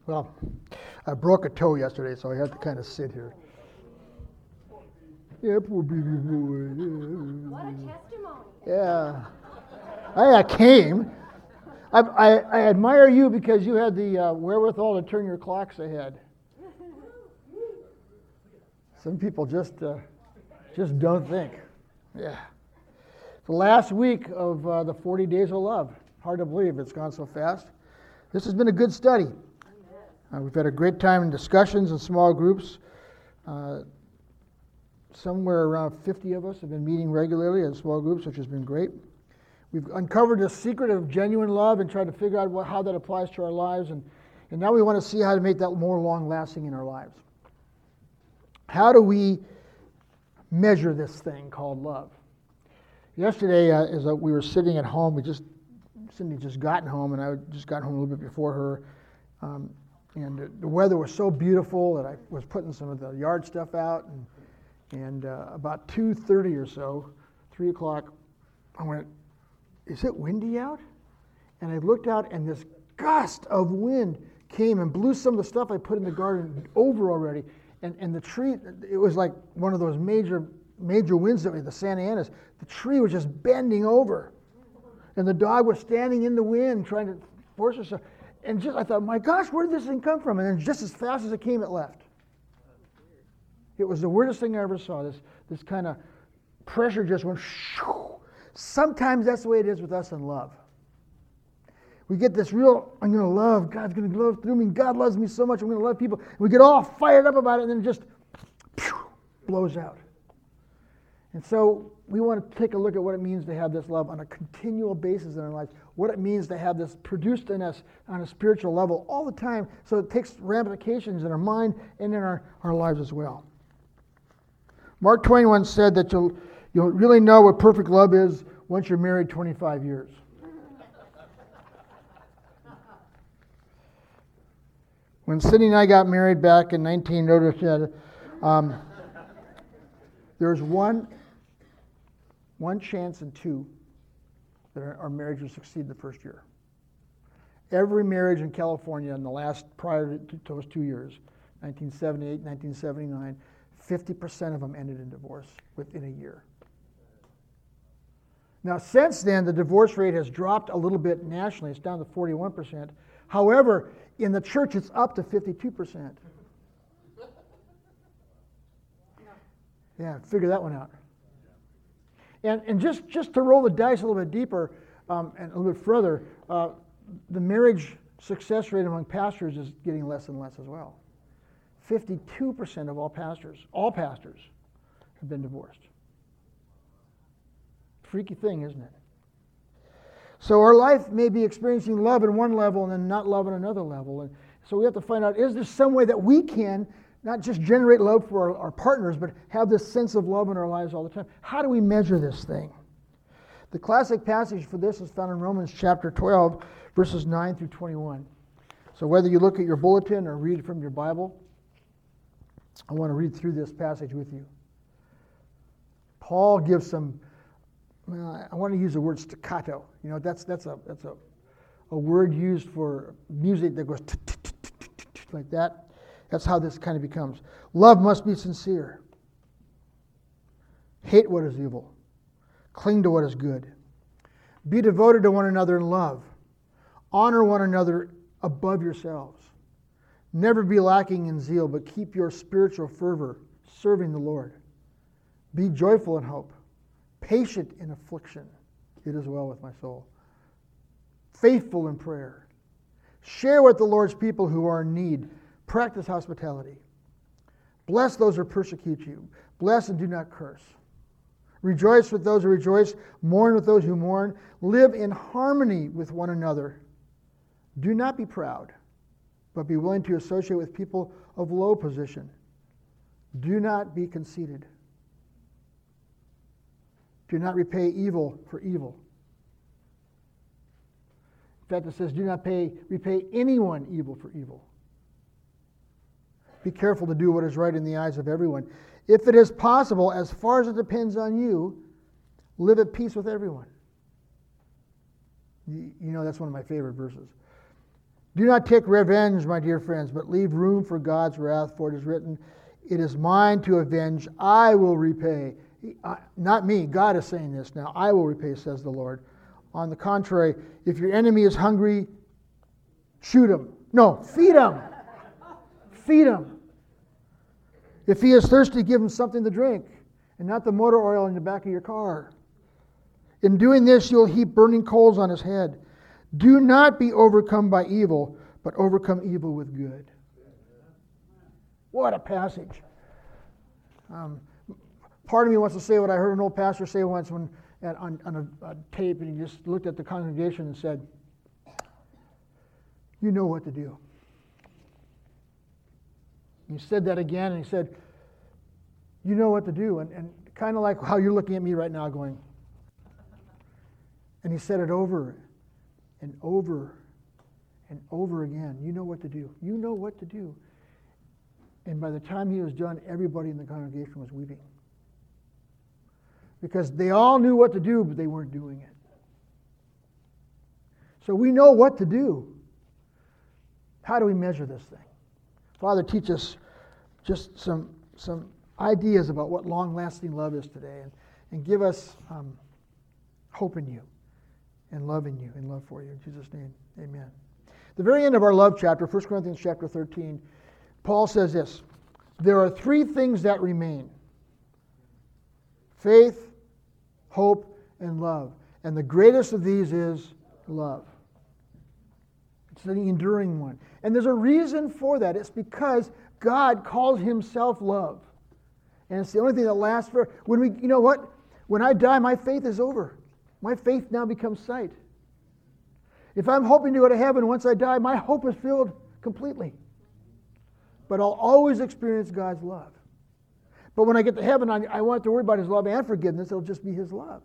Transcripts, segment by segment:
Well, I broke a toe yesterday, so I had to kind of sit here. Yeah, poor baby boy. What a testimony. Yeah. I came. I admire you because you had the wherewithal to turn your clocks ahead. Some people just don't think. Yeah. The last week of the 40 Days of Love. Hard to believe it's gone so fast. This has been a good study. We've had a great time in discussions in small groups. Somewhere around 50 of us have been meeting regularly in small groups, which has been great. We've uncovered the secret of genuine love and tried to figure out how that applies to our lives. And now we want to see how to make that more long-lasting in our lives. How do we measure this thing called love? Yesterday, as we were sitting at home, Cindy just gotten home, and I just got home a little bit before her. And the weather was so beautiful that I was putting some of the yard stuff out. And about 2:30 or so, 3 o'clock, I went, is it windy out? And I looked out, and this gust of wind came and blew some of the stuff I put in the garden over already. And the tree, it was like one of those major winds that the Santa Anas. The tree was just bending over. And the dog was standing in the wind trying to force herself. And I thought, my gosh, where did this thing come from? And then just as fast as it came, it left. It was the weirdest thing I ever saw. This kind of pressure just went shoo. Sometimes that's the way it is with us in love. We get this real, I'm going to love, God's going to love through me, God loves me so much, I'm going to love people. And we get all fired up about it, and then it just blows out. And so we want to take a look at what it means to have this love on a continual basis in our lives, what it means to have this produced in us on a spiritual level all the time, so it takes ramifications in our mind and in our lives as well. Mark Twain once said that you'll really know what perfect love is once you're married 25 years. When Cindy and I got married back in 1900, there's one chance in two that our marriage will succeed the first year. Every marriage in California in the last, prior to those 2 years, 1978, 1979, 50% of them ended in divorce within a year. Now, since then, the divorce rate has dropped a little bit nationally. It's down to 41%. However, in the church, it's up to 52%. Yeah, figure that one out. And just to roll the dice a little bit deeper and a little bit further, the marriage success rate among pastors is getting less and less as well. 52% of all pastors have been divorced. Freaky thing, isn't it? So our life may be experiencing love at one level and then not love at another level. And so we have to find out, is there some way that we can not just generate love for our partners, but have this sense of love in our lives all the time? How do we measure this thing? The classic passage for this is found in Romans chapter 12, verses 9 through 21. So whether you look at your bulletin or read from your Bible, I want to read through this passage with you. Paul gives some, I want to use the word staccato. You know, that's a word used for music that goes like that. That's how this kind of becomes. Love must be sincere. Hate what is evil. Cling to what is good. Be devoted to one another in love. Honor one another above yourselves. Never be lacking in zeal, but keep your spiritual fervor serving the Lord. Be joyful in hope. Patient in affliction. It is well with my soul. Faithful in prayer. Share with the Lord's people who are in need. Practice hospitality. Bless those who persecute you. Bless and do not curse. Rejoice with those who rejoice. Mourn with those who mourn. Live in harmony with one another. Do not be proud, but be willing to associate with people of low position. Do not be conceited. Do not repay evil for evil. In fact, it says, do not repay anyone evil for evil. Be careful to do what is right in the eyes of everyone. If it is possible, as far as it depends on you, live at peace with everyone. You know, that's one of my favorite verses. Do not take revenge, my dear friends, but leave room for God's wrath, for it is written, it is mine to avenge, I will repay. Not me, God is saying this now. I will repay, says the Lord. On the contrary, if your enemy is hungry, shoot him. No, feed him. Feed him. If he is thirsty, give him something to drink, and not the motor oil in the back of your car. In doing this, you'll heap burning coals on his head. Do not be overcome by evil, but overcome evil with good. What a passage. Part of me wants to say what I heard an old pastor say once on a tape, and he just looked at the congregation and said, you know what to do. He said that again, and he said, you know what to do. And kind of like how you're looking at me right now going. And he said it over and over and over again. You know what to do. You know what to do. And by the time he was done, everybody in the congregation was weeping. Because they all knew what to do, but they weren't doing it. So we know what to do. How do we measure this thing? Father, teach us just some ideas about what long-lasting love is today, and give us hope in you, and love in you, and love for you. In Jesus' name, amen. The very end of our love chapter, 1 Corinthians chapter 13, Paul says this, there are three things that remain. Faith, hope, and love. And the greatest of these is love. It's the enduring one. And there's a reason for that. It's because God calls himself love. And it's the only thing that lasts forever. You know what? When I die, my faith is over. My faith now becomes sight. If I'm hoping to go to heaven once I die, my hope is filled completely. But I'll always experience God's love. But when I get to heaven, I won't have to worry about his love and forgiveness. It'll just be his love.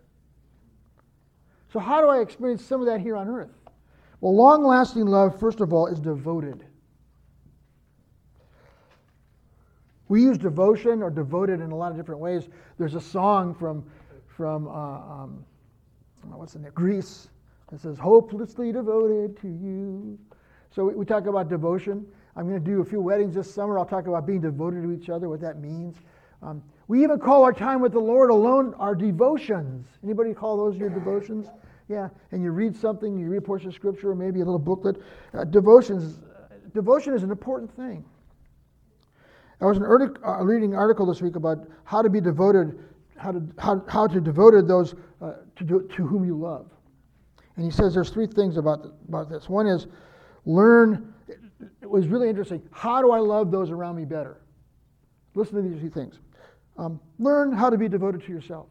So how do I experience some of that here on earth? Well, long-lasting love, first of all, is devoted. We use devotion or devoted in a lot of different ways. There's a song from what's in there? Grease. It says, hopelessly devoted to you. So we talk about devotion. I'm going to do a few weddings this summer. I'll talk about being devoted to each other, what that means. We even call our time with the Lord alone our devotions. Anybody call those your devotions? Yeah, and you read something, you read a portion of Scripture, or maybe a little booklet. Devotion is an important thing. I was reading an article this week about how to be devoted, how to devoted those to whom you love. And he says there's three things about this. One is learn. It was really interesting. How do I love those around me better? Listen to these three things. Learn how to be devoted to yourself.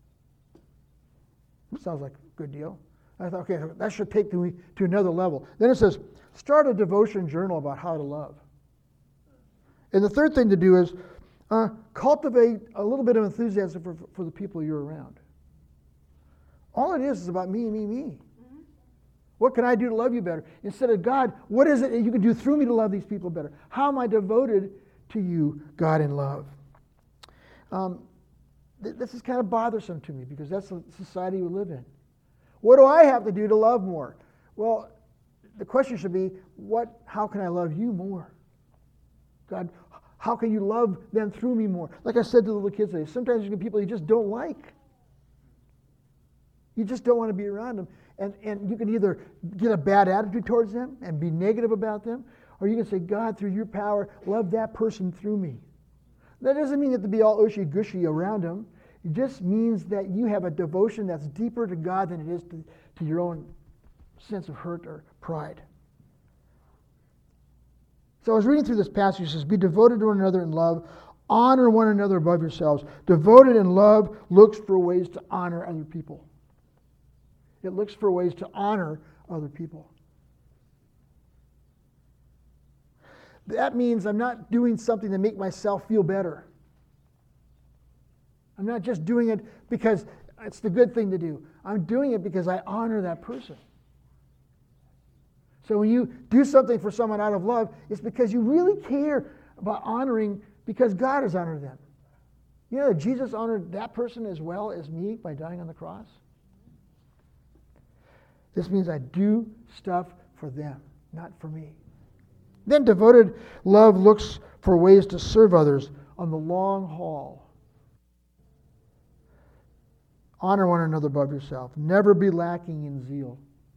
Sounds like a good deal. I thought, okay, that should take me to another level. Then it says, start a devotion journal about how to love. And the third thing to do is cultivate a little bit of enthusiasm for the people you're around. All it is about me, me, me. Mm-hmm. What can I do to love you better? Instead of God, what is it that you can do through me to love these people better? How am I devoted to you, God, in love? This is kind of bothersome to me because that's the society we live in. What do I have to do to love more? Well, the question should be, how can I love you more? God, how can you love them through me more? Like I said to the little kids today, sometimes you get people you just don't like. You just don't want to be around them. And you can either get a bad attitude towards them and be negative about them, or you can say, God, through your power, love that person through me. That doesn't mean you have to be all ushy-gushy around them. It just means that you have a devotion that's deeper to God than it is to your own sense of hurt or pride. So I was reading through this passage. It says, be devoted to one another in love. Honor one another above yourselves. Devoted in love looks for ways to honor other people. It looks for ways to honor other people. That means I'm not doing something to make myself feel better. I'm not just doing it because it's the good thing to do. I'm doing it because I honor that person. So when you do something for someone out of love, it's because you really care about honoring because God has honored them. You know that Jesus honored that person as well as me by dying on the cross? This means I do stuff for them. not for me. Then devoted love looks for ways to serve others on the long haul. Honor one another above yourself. Never be lacking in zeal,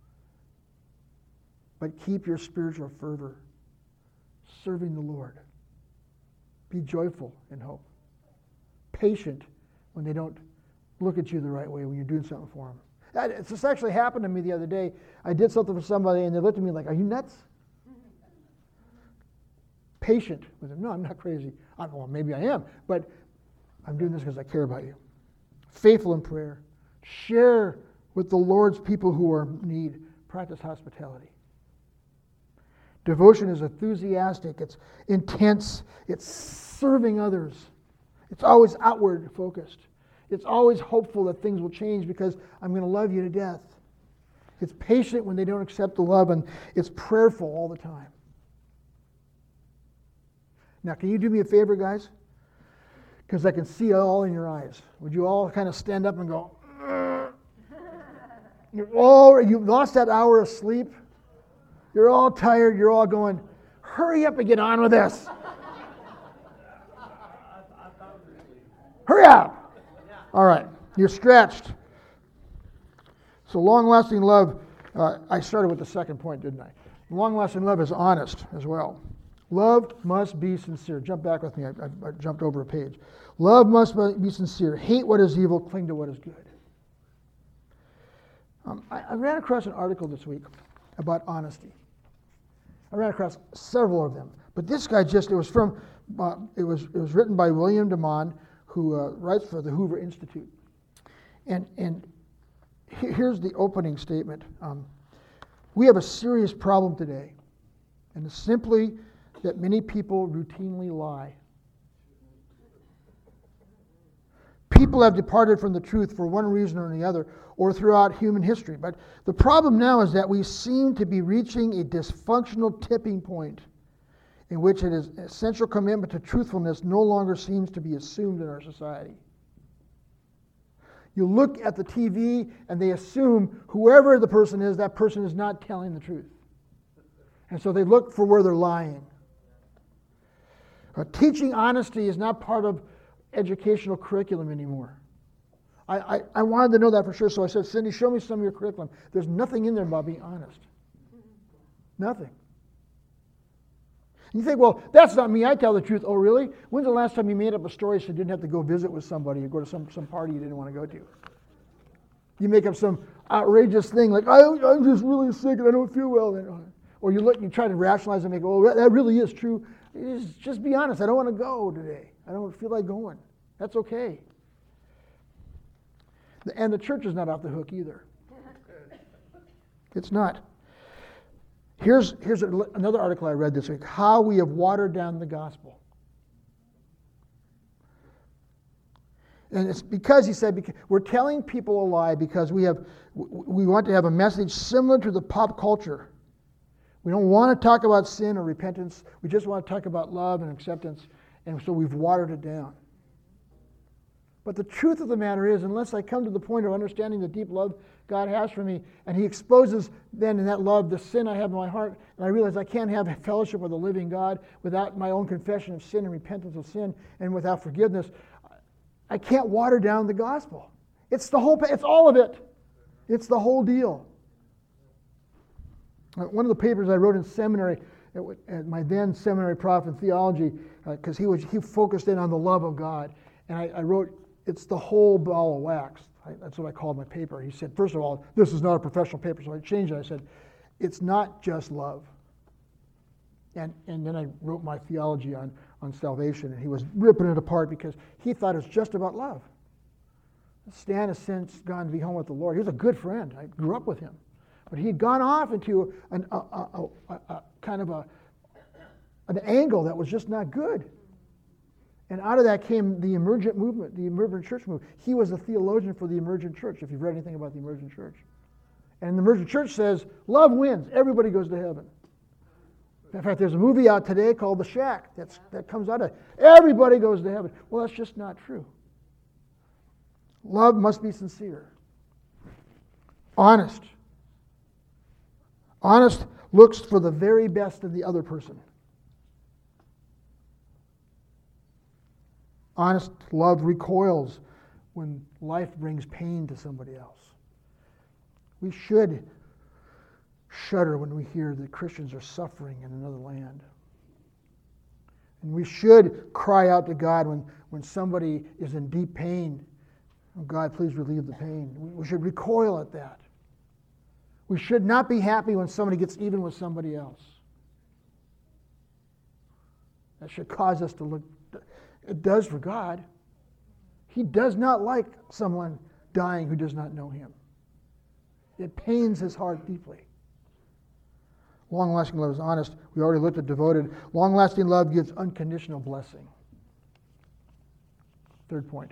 but keep your spiritual fervor, serving the Lord. Be joyful in hope. Patient when they don't look at you the right way, when you're doing something for them. This actually happened to me the other day. I did something for somebody and they looked at me like, are you nuts? Patient with them. No, I'm not crazy. Well, maybe I am, but I'm doing this because I care about you. Faithful in prayer. Share with the Lord's people who are in need. Practice hospitality. Devotion is enthusiastic. It's intense. It's serving others. It's always outward focused. It's always hopeful that things will change because I'm going to love you to death. It's patient when they don't accept the love, and it's prayerful all the time. Now, can you do me a favor, guys? Because I can see it all in your eyes. Would you all kind of stand up and go, you've lost that hour of sleep. You're all tired. You're all going, hurry up and get on with this. Hurry up. All right. You're stretched. So long-lasting love, I started with the second point, didn't I? Long-lasting love is honest as well. Love must be sincere. Jump back with me. I jumped over a page. Love must be sincere. Hate what is evil. Cling to what is good. I ran across an article this week about honesty. I ran across several of them, but this guy it was written by William DeMond, who writes for the Hoover Institute. And here's the opening statement. We have a serious problem today, and it's simply that many people routinely lie. People have departed from the truth for one reason or the other, or throughout human history. But the problem now is that we seem to be reaching a dysfunctional tipping point in which an essential commitment to truthfulness no longer seems to be assumed in our society. You look at the TV and they assume whoever the person is, that person is not telling the truth. And so they look for where they're lying. Teaching honesty is not part of educational curriculum anymore. I wanted to know that for sure, so I said, Cindy, show me some of your curriculum. There's nothing in there about being honest. Nothing. You think, well, that's not me, I tell the truth. Oh, really? When's the last time you made up a story so you didn't have to go visit with somebody or go to some party you didn't want to go to? You make up some outrageous thing like, I'm just really sick and I don't feel well. Or you try to rationalize and make, oh, that really is true. Just be honest, I don't want to go today. I don't feel like going. That's okay. And the church is not off the hook either. It's not. Here's another article I read this week, How We Have Watered Down the Gospel. And it's because, he said, we're telling people a lie because we want to have a message similar to the pop culture. We don't want to talk about sin or repentance. We just want to talk about love and acceptance. And so we've watered it down. But the truth of the matter is, unless I come to the point of understanding the deep love God has for me, and He exposes then in that love the sin I have in my heart, and I realize I can't have fellowship with a living God without my own confession of sin and repentance of sin, and without forgiveness, I can't water down the gospel. It's all of it. It's the whole deal. One of the papers I wrote in seminary, at my then seminary prof in theology, because he focused in on the love of God, and I wrote, it's the whole ball of wax. That's what I called my paper. He said, first of all, this is not a professional paper, so I changed it. I said, it's not just love. And then I wrote my theology on salvation, and he was ripping it apart because he thought it was just about love. Stan has since gone to be home with the Lord. He was a good friend. I grew up with him. But he had gone off into a kind of an angle that was just not good. And out of that came the emergent movement, the emergent church movement. He was a theologian for the emergent church, if you've read anything about the emergent church. And the emergent church says, love wins. Everybody goes to heaven. In fact, there's a movie out today called The Shack that comes out of it. Everybody goes to heaven. Well, that's just not true. Love must be sincere, honest. Honest looks for the very best in the other person. Honest love recoils when life brings pain to somebody else. We should shudder when we hear that Christians are suffering in another land. And we should cry out to God when somebody is in deep pain. Oh, God, please relieve the pain. We should recoil at that. We should not be happy when somebody gets even with somebody else. That should cause us to look. It does for God. He does not like someone dying who does not know Him. It pains His heart deeply. Long-lasting love is honest. We already looked at devoted. Long-lasting love gives unconditional blessing. Third point.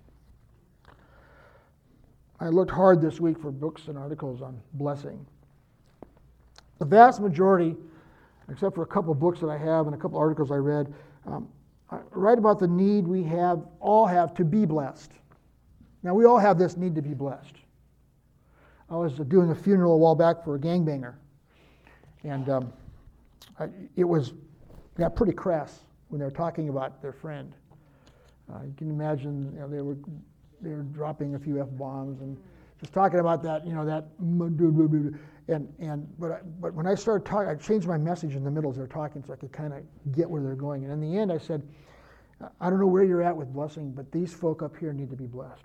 I looked hard this week for books and articles on blessing. The vast majority, except for a couple of books that I have and a couple of articles I read, write about the need we all have to be blessed. Now, we all have this need to be blessed. I was doing a funeral a while back for a gangbanger, and it got pretty crass when they were talking about their friend. You can imagine, they were dropping a few F-bombs and just talking about that, but when I started talking, I changed my message in the middle as they were talking so I could kind of get where they're going. And in the end, I said, I don't know where you're at with blessing, but these folk up here need to be blessed.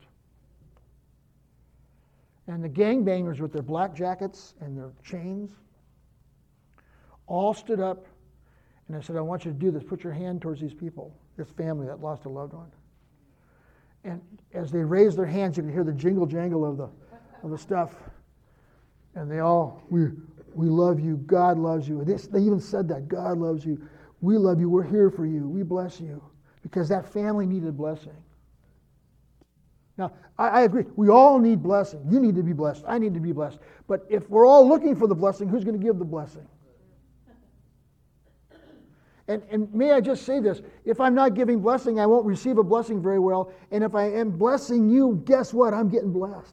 And the gangbangers with their black jackets and their chains all stood up, and I said, I want you to do this. Put your hand towards these people, this family that lost a loved one. And as they raised their hands, you could hear the jingle jangle of the stuff. And they all, we love you. God loves you. They even said that. God loves you. We love you. We're here for you. We bless you. Because that family needed blessing. Now, I agree. We all need blessing. You need to be blessed. I need to be blessed. But if we're all looking for the blessing, who's going to give the blessing? And may I just say this, if I'm not giving blessing, I won't receive a blessing very well. And if I am blessing you, guess what? I'm getting blessed.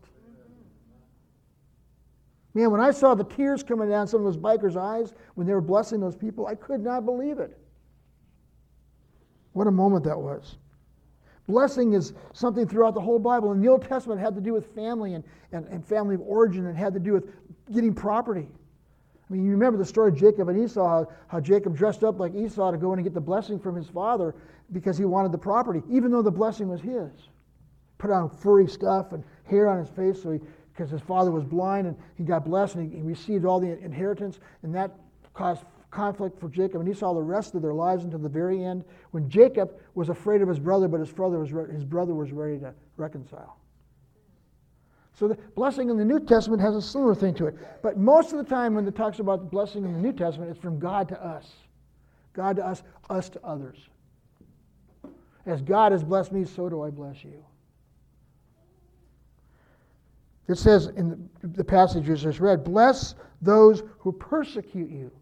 Man, when I saw the tears coming down some of those bikers' eyes when they were blessing those people, I could not believe it. What a moment that was. Blessing is something throughout the whole Bible. In the Old Testament, it had to do with family and family of origin. It had to do with getting property. I mean, you remember the story of Jacob and Esau, how Jacob dressed up like Esau to go in and get the blessing from his father because he wanted the property, even though the blessing was his. Put on furry stuff and hair on his face because his father was blind, and he got blessed and he received all the inheritance, and that caused conflict for Jacob and Esau the rest of their lives until the very end when Jacob was afraid of his brother, but his brother was ready to reconcile. So the blessing in the New Testament has a similar thing to it. But most of the time when it talks about blessing in the New Testament, it's from God to us. God to us, us to others. As God has blessed me, so do I bless you. It says in the passage you just read, bless those who persecute you.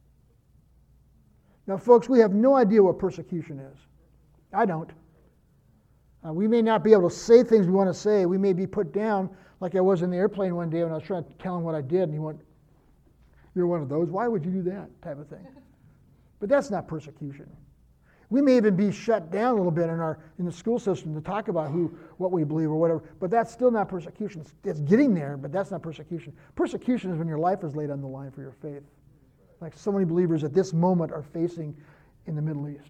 Now, folks, we have no idea what persecution is. I don't. We may not be able to say things we want to say. We may be put down like I was in the airplane one day when I was trying to tell him what I did, and he went, "You're one of those? Why would you do that?" type of thing. But that's not persecution. We may even be shut down a little bit in the school system to talk about what we believe or whatever, but that's still not persecution. It's getting there, but that's not persecution. Persecution is when your life is laid on the line for your faith, like so many believers at this moment are facing in the Middle East.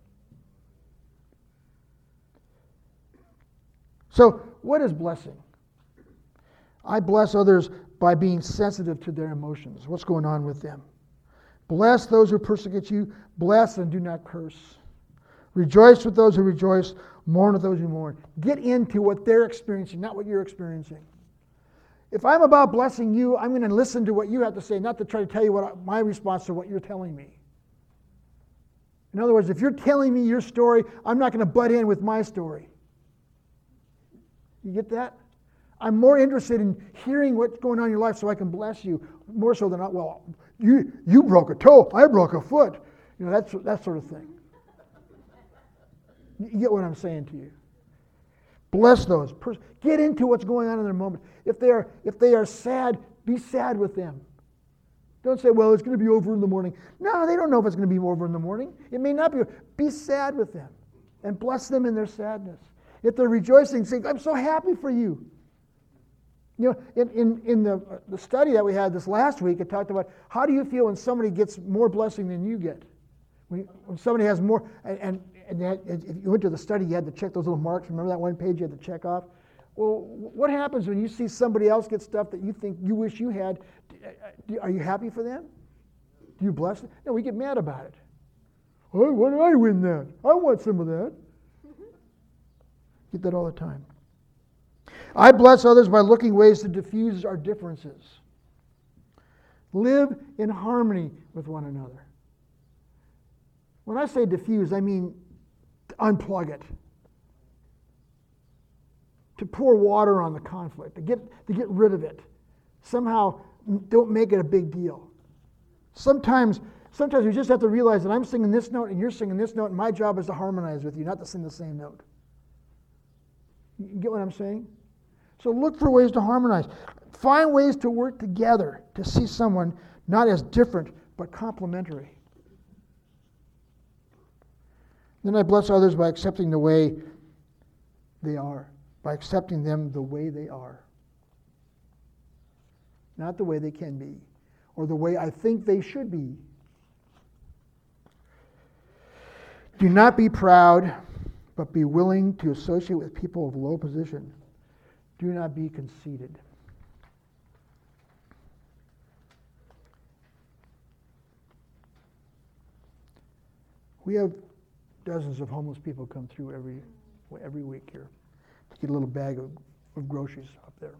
So, what is blessing? I bless others by being sensitive to their emotions. What's going on with them? Bless those who persecute you. Bless and do not curse. Rejoice with those who rejoice. Mourn with those who mourn. Get into what they're experiencing, not what you're experiencing. If I'm about blessing you, I'm going to listen to what you have to say, not to try to tell you what my response to what you're telling me. In other words, if you're telling me your story, I'm not going to butt in with my story. You get that? I'm more interested in hearing what's going on in your life so I can bless you, more so than, well, you broke a toe, I broke a foot. You know, that sort of thing. You get what I'm saying to you. Bless those. Get into what's going on in their moment. If they are sad, be sad with them. Don't say, well, it's going to be over in the morning. No, they don't know if it's going to be over in the morning. It may not be. Be sad with them and bless them in their sadness. If they're rejoicing, say, I'm so happy for you. You know, in the study that we had this last week, it talked about how do you feel when somebody gets more blessing than you get? When somebody has more, and if you went to the study, you had to check those little marks. Remember that one page you had to check off? Well, what happens when you see somebody else get stuff that you think you wish you had? Are you happy for them? Do you bless them? No, we get mad about it. Oh, why did I win that? I want some of that. Get that all the time. I bless others by looking ways to diffuse our differences. Live in harmony with one another. When I say diffuse, I mean unplug it. To pour water on the conflict, to get rid of it. Somehow, don't make it a big deal. Sometimes we just have to realize that I'm singing this note and you're singing this note, and my job is to harmonize with you, not to sing the same note. You get what I'm saying? So look for ways to harmonize. Find ways to work together to see someone not as different, but complementary. Then I bless others by accepting the way they are, by accepting them the way they are. Not the way they can be, or the way I think they should be. Do not be proud, but be willing to associate with people of low position. Do not be conceited. We have dozens of homeless people come through every week here to get a little bag of groceries up there.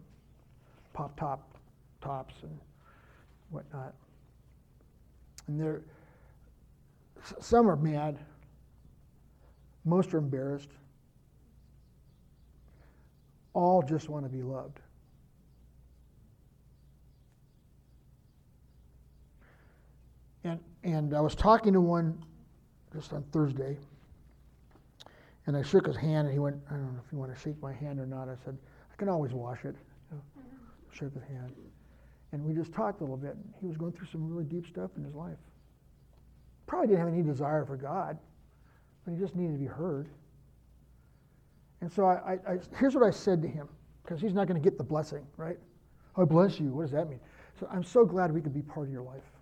Tops and whatnot. And some are mad. Most are embarrassed. All just want to be loved. And I was talking to one just on Thursday, and I shook his hand, and he went, I don't know if you want to shake my hand or not. I said, I can always wash it. Shook his hand. And we just talked a little bit. He was going through some really deep stuff in his life. Probably didn't have any desire for God, but he just needed to be heard. And so here's what I said to him, because he's not going to get the blessing, right? I bless you. What does that mean? So I'm so glad we could be part of your life.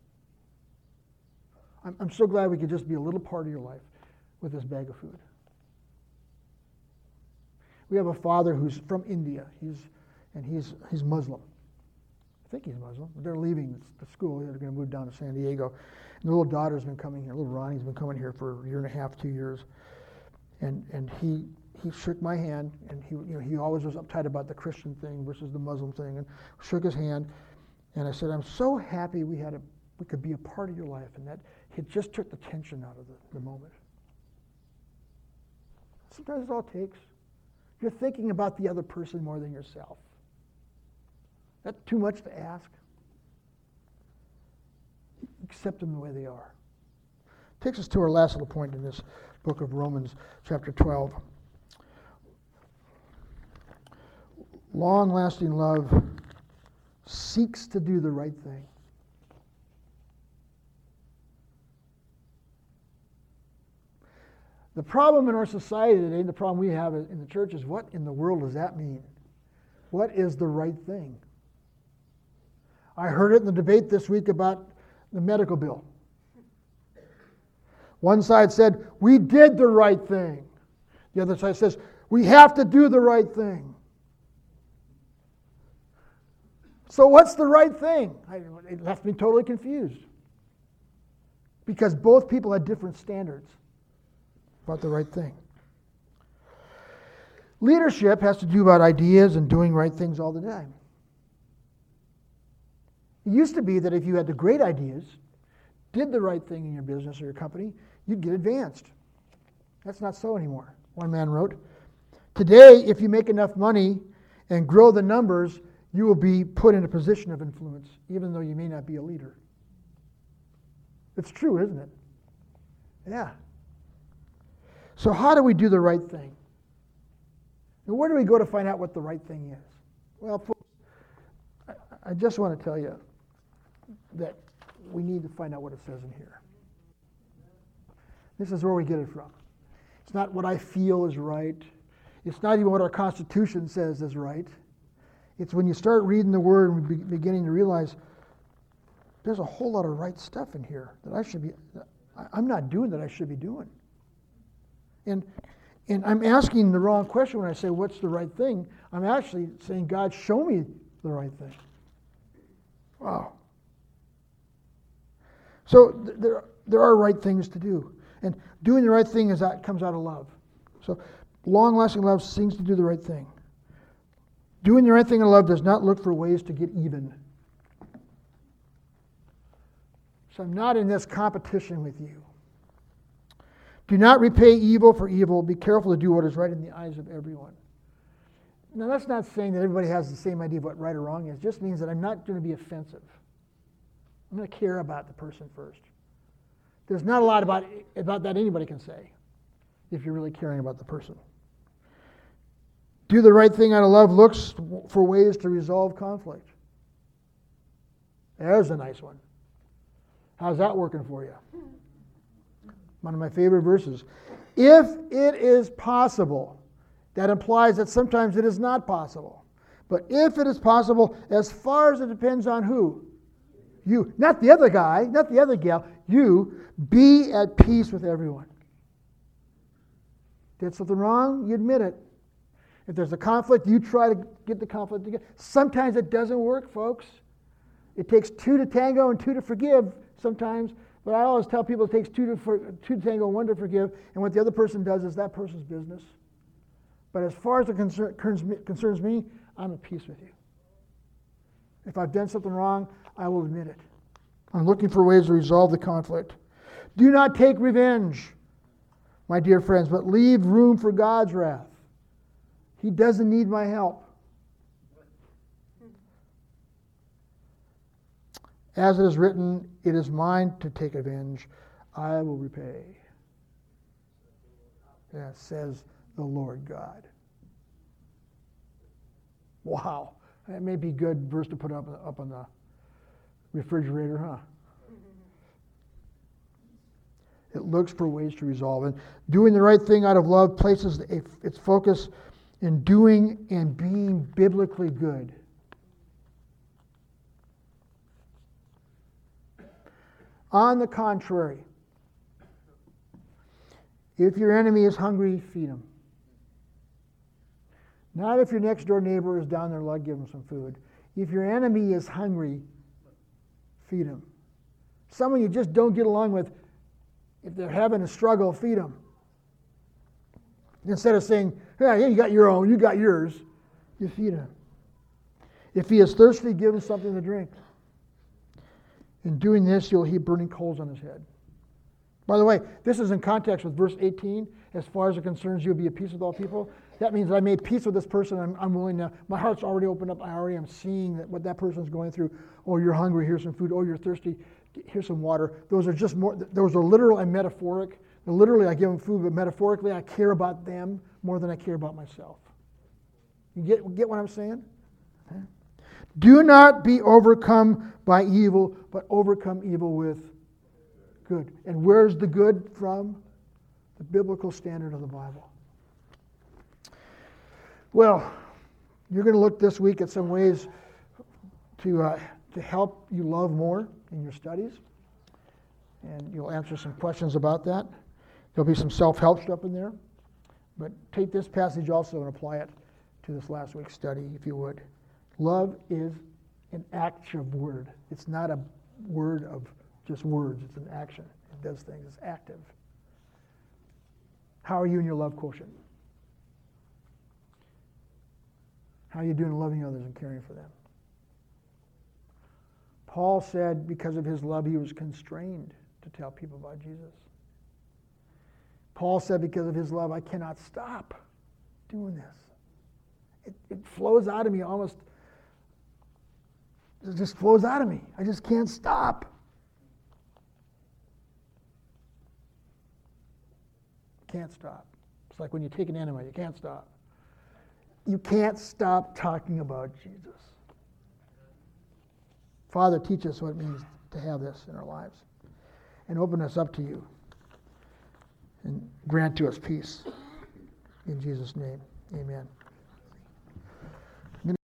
I'm so glad we could just be a little part of your life with this bag of food. We have a father who's from India. He's Muslim. I think he's Muslim. They're leaving the school. They're going to move down to San Diego. And the little daughter's been coming here. Little Ronnie's been coming here for a year and a half, 2 years. And he shook my hand, and he always was uptight about the Christian thing versus the Muslim thing, and shook his hand. And I said, I'm so happy we could be a part of your life, and that it just took the tension out of the moment. Sometimes it's all it takes. You're thinking about the other person more than yourself. That's too much to ask. Accept them the way they are. Takes us to our last little point in this book of Romans, chapter 12. Long-lasting love seeks to do the right thing. The problem in our society today, the problem we have in the church is, what in the world does that mean? What is the right thing? I heard it in the debate this week about the medical bill. One side said, we did the right thing. The other side says, we have to do the right thing. So what's the right thing? It left me totally confused. Because both people had different standards about the right thing. Leadership has to do about ideas and doing right things all the time. It used to be that if you had the great ideas, did the right thing in your business or your company, you'd get advanced. That's not so anymore. One man wrote, today, if you make enough money and grow the numbers, you will be put in a position of influence, even though you may not be a leader. It's true, isn't it? Yeah. So how do we do the right thing? And where do we go to find out what the right thing is? Well, I just want to tell you, that we need to find out what it says in here. This is where we get it from. It's not what I feel is right. It's not even what our Constitution says is right. It's when you start reading the Word and beginning to realize there's a whole lot of right stuff in here that I'm not doing that I should be doing. And I'm asking the wrong question when I say, what's the right thing? I'm actually saying, God, show me the right thing. Wow. So there are right things to do. And doing the right thing comes out of love. So long-lasting love seeks to do the right thing. Doing the right thing in love does not look for ways to get even. So I'm not in this competition with you. Do not repay evil for evil. Be careful to do what is right in the eyes of everyone. Now, that's not saying that everybody has the same idea of what right or wrong is. It just means that I'm not going to be offensive. I'm going to care about the person first. There's not a lot about that anybody can say if you're really caring about the person. Do the right thing out of love looks for ways to resolve conflict. There's a nice one. How's that working for you? One of my favorite verses. If it is possible, that implies that sometimes it is not possible. But if it is possible, as far as it depends on who? You. Not the other guy, not the other gal. You. Be at peace with everyone. Did something wrong? You admit it. If there's a conflict, you try to get the conflict together. Sometimes it doesn't work, folks. It takes two to tango and two to forgive sometimes. But I always tell people it takes two to tango and one to forgive. And what the other person does is that person's business. But as far as it concerns me, I'm at peace with you. If I've done something wrong, I will admit it. I'm looking for ways to resolve the conflict. Do not take revenge, my dear friends, but leave room for God's wrath. He doesn't need my help. As it is written, it is mine to take revenge. I will repay. That says the Lord God. Wow. That may be a good verse to put up on the refrigerator, huh? It looks for ways to resolve. And doing the right thing out of love places its focus in doing and being biblically good. On the contrary, if your enemy is hungry, feed him. Not if your next door neighbor is down their luck, give him some food. If your enemy is hungry, feed him. Someone you just don't get along with, if they're having a struggle, feed them. Instead of saying, yeah, you got your own, you got yours, you feed him. If he is thirsty, give him something to drink. In doing this, you'll heap burning coals on his head. By the way, this is in context with verse 18. As far as it concerns you, be at peace with all people. That means I made peace with this person. I'm willing to, my heart's already opened up. I already am seeing what that person's going through. Oh, you're hungry, here's some food. Oh, you're thirsty, here's some water. Those are just more, those are literal and metaphoric. Literally, I give them food, but metaphorically, I care about them more than I care about myself. You get what I'm saying? Okay. Do not be overcome by evil, but overcome evil with good. And where's the good from? The biblical standard of the Bible. Well, you're going to look this week at some ways to help you love more in your studies. And you'll answer some questions about that. There'll be some self-help stuff in there. But take this passage also and apply it to this last week's study, if you would. Love is an active word. It's not a word of just words. It's an action. It does things. It's active. How are you in your love quotient? How are you doing loving others and caring for them? Paul said because of his love he was constrained to tell people about Jesus. Paul said because of his love I cannot stop doing this. It flows out of me almost. It just flows out of me. I just can't stop. Can't stop. It's like when you take an enema, you can't stop. You can't stop talking about Jesus. Father, teach us what it means to have this in our lives. And open us up to you. And grant to us peace. In Jesus' name, amen.